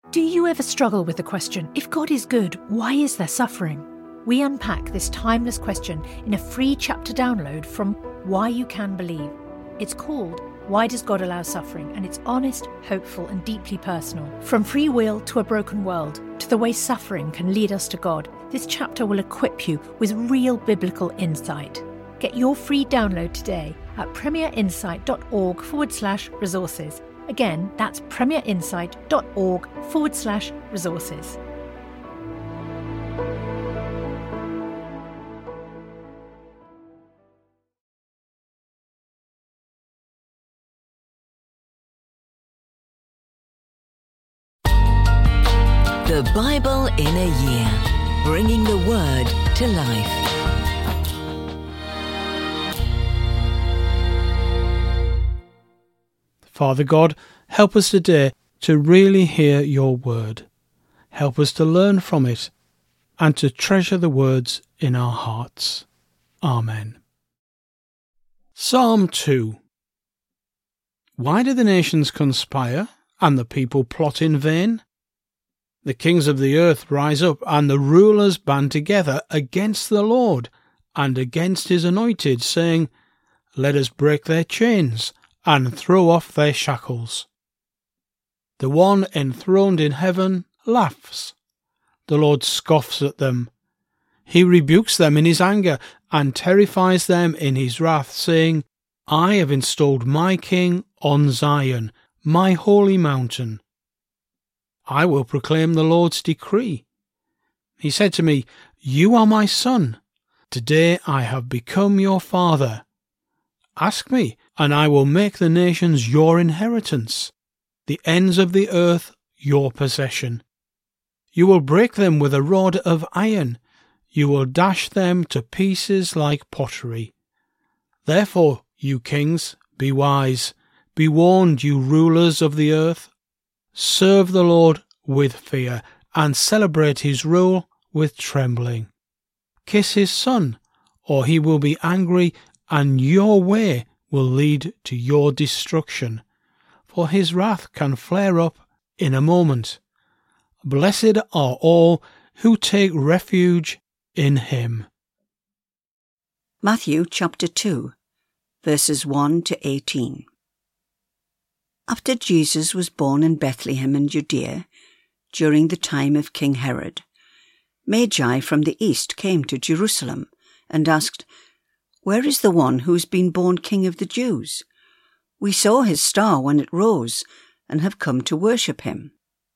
Do you ever struggle with the question, if God is good, why is there suffering? We unpack this timeless question in a free chapter download from Why You Can Believe. It's called Why Does God Allow Suffering? And it's honest, hopeful and deeply personal. From free will to a broken world, to the way suffering can lead us to God, this chapter will equip you with real biblical insight. Get your free download today at premierinsight.org/resources. Again, that's premierinsight.org/resources. The Bible in a Year, bringing the Word to life. Father God, help us today to really hear your word. Help us to learn from it and to treasure the words in our hearts. Amen. Psalm 2. Why do the nations conspire and the people plot in vain? The kings of the earth rise up and the rulers band together against the Lord and against his anointed, saying, Let us break their chains and throw off their shackles. The one enthroned in heaven laughs. The Lord scoffs at them. He rebukes them in his anger and terrifies them in his wrath, saying, I have installed my king on Zion, my holy mountain. I will proclaim the Lord's decree. He said to me, You are my son. Today I have become your father. Ask me, and I will make the nations your inheritance, the ends of the earth your possession. You will break them with a rod of iron. You will dash them to pieces like pottery. Therefore, you kings, be wise. Be warned, you rulers of the earth. Serve the Lord with fear, and celebrate his rule with trembling. Kiss his son, or he will be angry, and your way will lead to your destruction, for his wrath can flare up in a moment. Blessed are all who take refuge in him. Matthew chapter 2, verses 1 to 18. After Jesus was born in Bethlehem in Judea, during the time of King Herod, Magi from the east came to Jerusalem and asked, Where is the one who has been born King of the Jews? We saw his star when it rose and have come to worship him.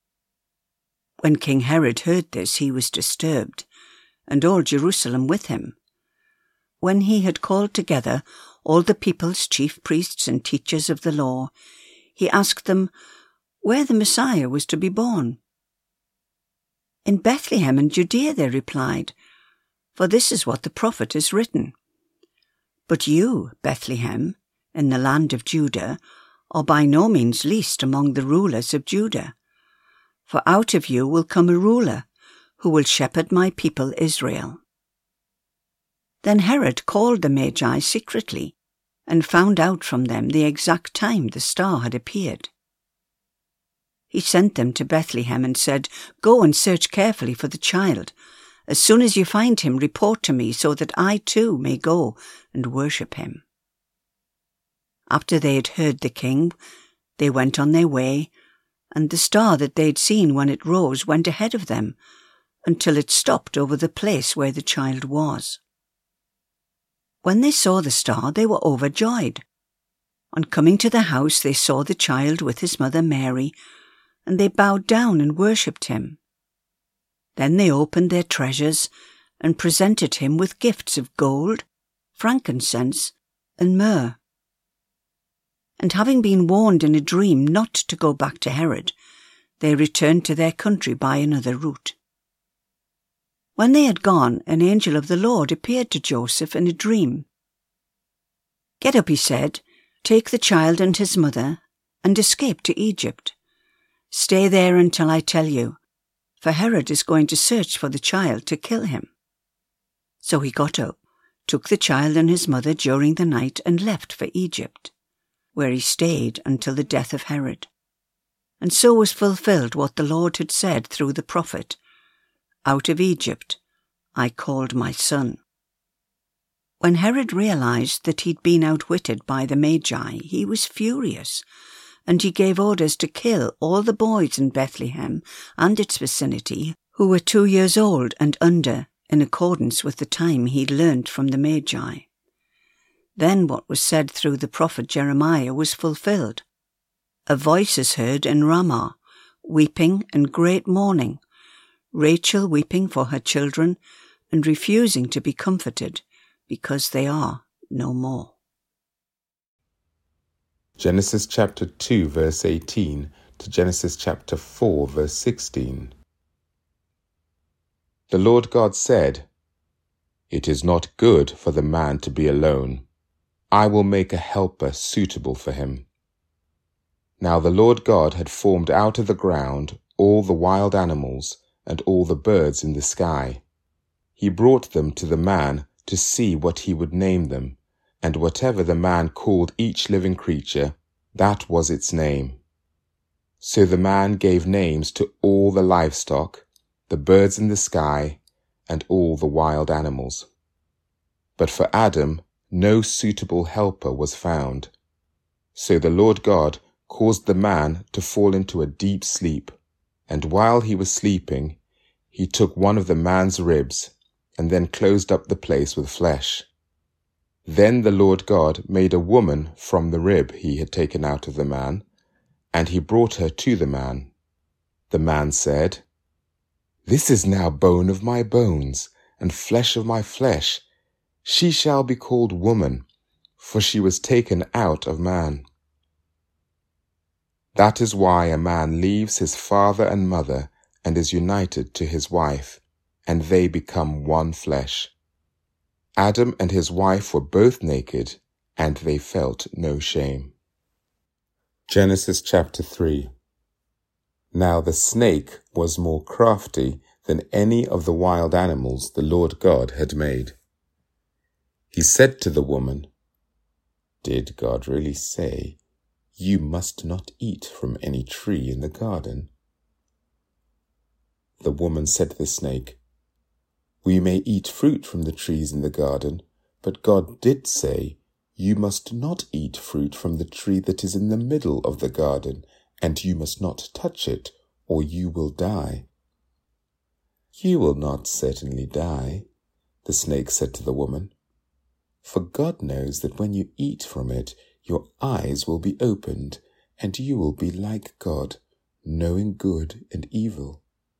When King Herod heard this, he was disturbed, and all Jerusalem with him. When he had called together all the people's chief priests and teachers of the law, he asked them where the Messiah was to be born. In Bethlehem in Judea, they replied, for this is what the prophet has written. But you, Bethlehem, in the land of Judah, are by no means least among the rulers of Judah. For out of you will come a ruler, who will shepherd my people Israel. Then Herod called the Magi secretly, and found out from them the exact time the star had appeared. He sent them to Bethlehem and said, Go and search carefully for the child. As soon as you find him, report to me, so that I too may go and worship him. After they had heard the king, they went on their way, and the star that they had seen when it rose went ahead of them, until it stopped over the place where the child was. When they saw the star, they were overjoyed. On coming to the house, they saw the child with his mother Mary, and they bowed down and worshipped him. Then they opened their treasures and presented him with gifts of gold, frankincense, and myrrh. And having been warned in a dream not to go back to Herod, they returned to their country by another route. When they had gone, an angel of the Lord appeared to Joseph in a dream. Get up, he said, take the child and his mother, and escape to Egypt. Stay there until I tell you, for Herod is going to search for the child to kill him. So he got up, took the child and his mother during the night, and left for Egypt, where he stayed until the death of Herod. And so was fulfilled what the Lord had said through the prophet, "Out of Egypt I called my son." When Herod realized that he'd been outwitted by the Magi, he was furious, and he gave orders to kill all the boys in Bethlehem and its vicinity who were 2 years old and under, in accordance with the time he'd learnt from the Magi. Then what was said through the prophet Jeremiah was fulfilled. "A voice is heard in Ramah, weeping and great mourning, Rachel weeping for her children and refusing to be comforted, because they are no more." Genesis chapter 2 verse 18 to Genesis chapter 4 verse 16. The Lord God said, "It is not good for the man to be alone. I will make a helper suitable for him." Now the Lord God had formed out of the ground all the wild animals and all the birds in the sky. He brought them to the man to see what he would name them, and whatever the man called each living creature, that was its name. So the man gave names to all the livestock, the birds in the sky, and all the wild animals. But for Adam no suitable helper was found. So the Lord God caused the man to fall into a deep sleep, and while he was sleeping, he took one of the man's ribs, and then closed up the place with flesh. Then the Lord God made a woman from the rib he had taken out of the man, and he brought her to the man. The man said, "This is now bone of my bones, and flesh of my flesh. She shall be called woman, for she was taken out of man." That is why a man leaves his father and mother and is united to his wife, and they become one flesh. Adam and his wife were both naked, and they felt no shame. Genesis chapter 3. Now the snake was more crafty than any of the wild animals the Lord God had made. He said to the woman, "Did God really say, 'You must not eat from any tree in the garden'?" The woman said to the snake, "We may eat fruit from the trees in the garden, but God did say, 'You must not eat fruit from the tree that is in the middle of the garden, and you must not touch it, or you will die.'" "You will not certainly die," the snake said to the woman, "for God knows that when you eat from it, your eyes will be opened, and you will be like God, knowing good and evil."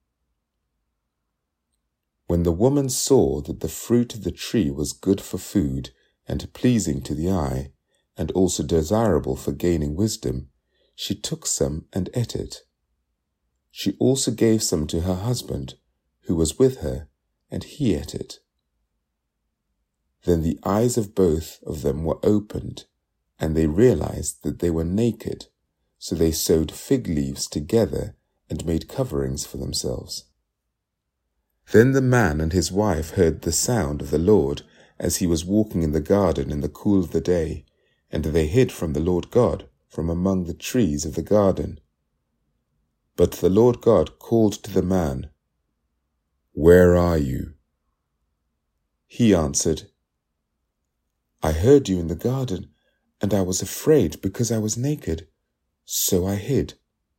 When the woman saw that the fruit of the tree was good for food and pleasing to the eye, and also desirable for gaining wisdom, she took some and ate it. She also gave some to her husband, who was with her, and he ate it. Then the eyes of both of them were opened, and they realized that they were naked, so they sewed fig leaves together and made coverings for themselves. Then the man and his wife heard the sound of the Lord as he was walking in the garden in the cool of the day, and they hid from the Lord God from among the trees of the garden. But the Lord God called to the man, "Where are you?" He answered, "I heard you in the garden, and I was afraid because I was naked, so I hid."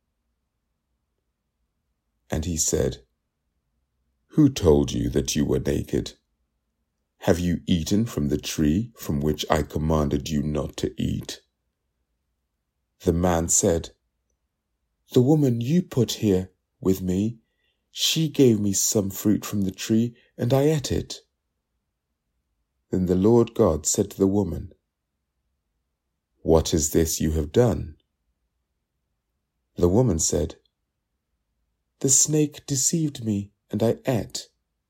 And he said, "Who told you that you were naked? Have you eaten from the tree from which I commanded you not to eat?" The man said, "The woman you put here with me, she gave me some fruit from the tree, and I ate it." Then the Lord God said to the woman, "What is this you have done?" The woman said, "The snake deceived me, and I ate."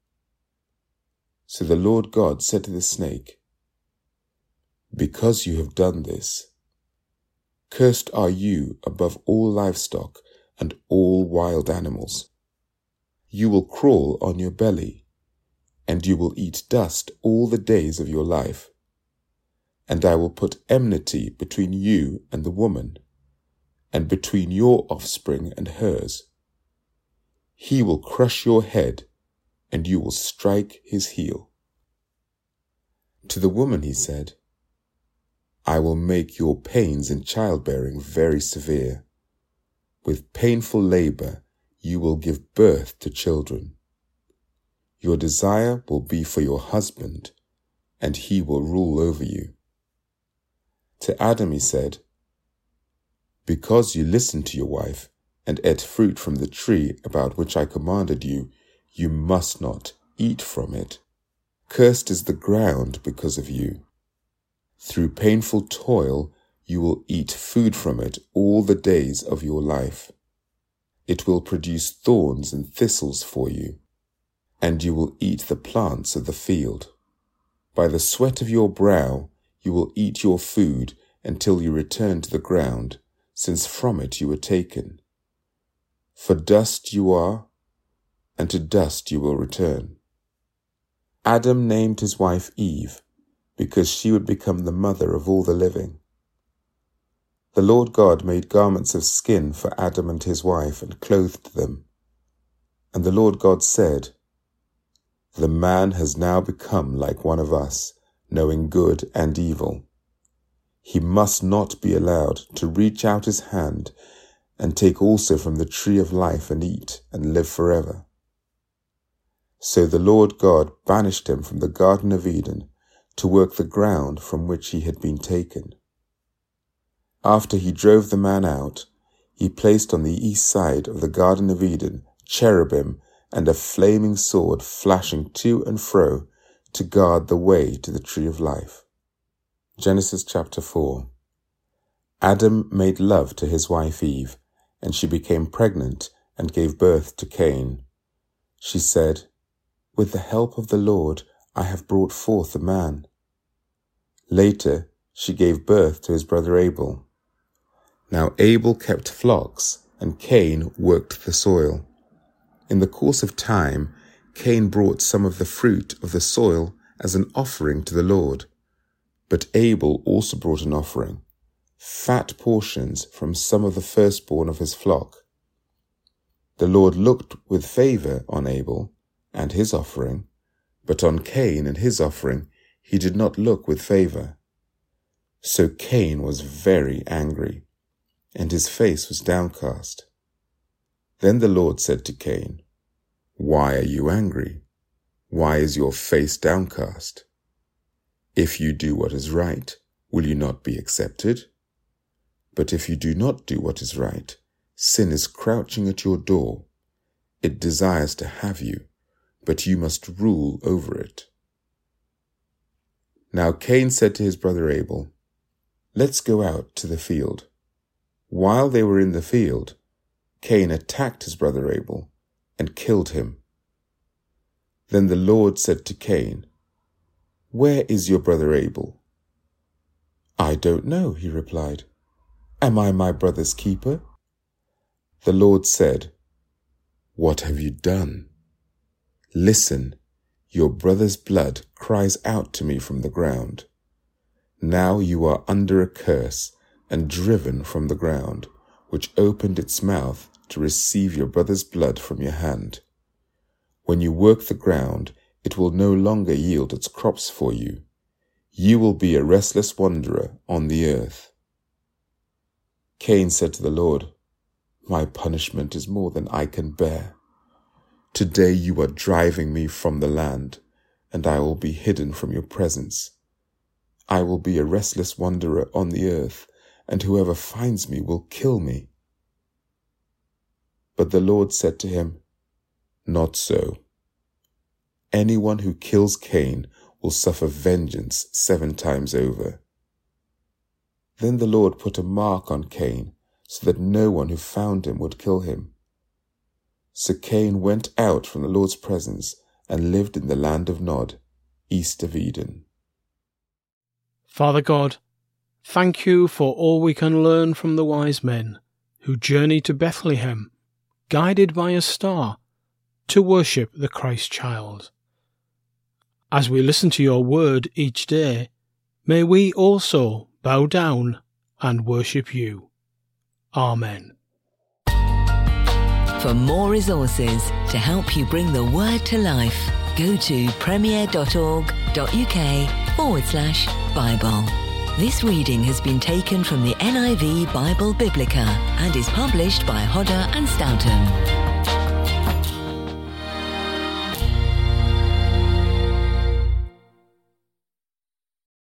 So the Lord God said to the snake, "Because you have done this, cursed are you above all livestock and all wild animals. You will crawl on your belly, and you will eat dust all the days of your life. And I will put enmity between you and the woman, and between your offspring and hers. He will crush your head, and you will strike his heel." To the woman he said, "I will make your pains in childbearing very severe. With painful labor you will give birth to children. Your desire will be for your husband, and he will rule over you." To Adam he said, "Because you listened to your wife and ate fruit from the tree about which I commanded you, you must not eat from it. Cursed is the ground because of you. Through painful toil you will eat food from it all the days of your life. It will produce thorns and thistles for you, and you will eat the plants of the field. By the sweat of your brow you will eat your food until you return to the ground, since from it you were taken. For dust you are, and to dust you will return." Adam named his wife Eve, because she would become the mother of all the living. The Lord God made garments of skin for Adam and his wife and clothed them. And the Lord God said, "The man has now become like one of us, knowing good and evil. He must not be allowed to reach out his hand and take also from the tree of life and eat and live forever." So the Lord God banished him from the Garden of Eden to work the ground from which he had been taken. After he drove the man out, he placed on the east side of the Garden of Eden cherubim and a flaming sword flashing to and fro to guard the way to the tree of life. Genesis chapter 4. Adam made love to his wife Eve, and she became pregnant and gave birth to Cain. She said, "With the help of the Lord, I have brought forth a man." Later, she gave birth to his brother Abel. Now Abel kept flocks, and Cain worked the soil. In the course of time, Cain brought some of the fruit of the soil as an offering to the Lord. But Abel also brought an offering, fat portions from some of the firstborn of his flock. The Lord looked with favor on Abel and his offering, but on Cain and his offering he did not look with favor. So Cain was very angry, and his face was downcast. Then the Lord said to Cain, "Why are you angry? Why is your face downcast? If you do what is right, will you not be accepted? But if you do not do what is right, sin is crouching at your door. It desires to have you, but you must rule over it." Now Cain said to his brother Abel, "Let's go out to the field." While they were in the field, Cain attacked his brother Abel and killed him. Then the Lord said to Cain, "Where is your brother Abel?" "I don't know," he replied. "Am I my brother's keeper?" The Lord said, "What have you done? Listen, your brother's blood cries out to me from the ground. Now you are under a curse and driven from the ground, which opened its mouth to receive your brother's blood from your hand. When you work the ground, it will no longer yield its crops for you. You will be a restless wanderer on the earth." Cain said to the Lord, "My punishment is more than I can bear. Today you are driving me from the land, and I will be hidden from your presence. I will be a restless wanderer on the earth, and whoever finds me will kill me." But the Lord said to him, "Not so. Anyone who kills Cain will suffer vengeance 7 times over." Then the Lord put a mark on Cain, so that no one who found him would kill him. So Cain went out from the Lord's presence and lived in the land of Nod, east of Eden. Father God, thank you for all we can learn from the wise men who journeyed to Bethlehem, guided by a star, to worship the Christ child. As we listen to your word each day, may we also bow down and worship you. Amen. For more resources to help you bring the Word to life, go to premier.org.uk/Bible. This reading has been taken from the NIV Bible Biblica and is published by Hodder and Stoughton.